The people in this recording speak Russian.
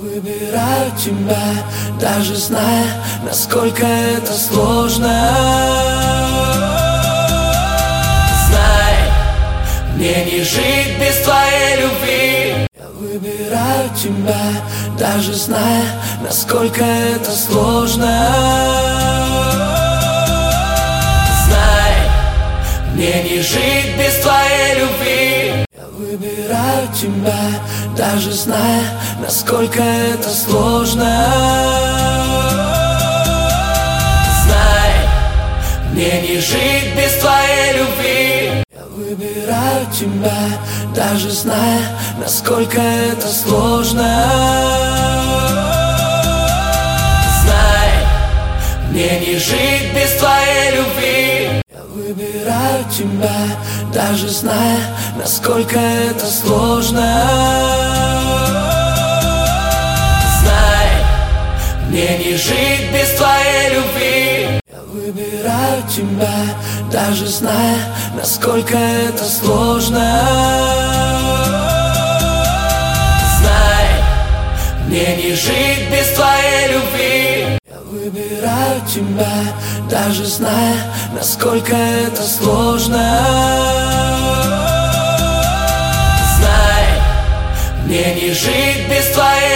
Выбираю тебя, даже зная, насколько это сложно. Знай, мне не жить без твоей любви. Я выбираю тебя, даже зная, насколько это сложно. Знай, мне не жить без твоей любви. Выбираю тебя, даже зная, насколько это сложно. Знай, мне не жить без твоей любви. Я выбираю тебя, даже зная, насколько это сложно. Знай, мне не жить без твоей любви. Выбираю тебя, даже зная, насколько это сложно. Знай, мне не жить без твоей любви. Я выбираю тебя, даже зная, насколько это сложно. Знай, мне не жить без твоей любви. Выбираю тебя, даже зная, насколько это сложно. Знай, мне не жить без твоей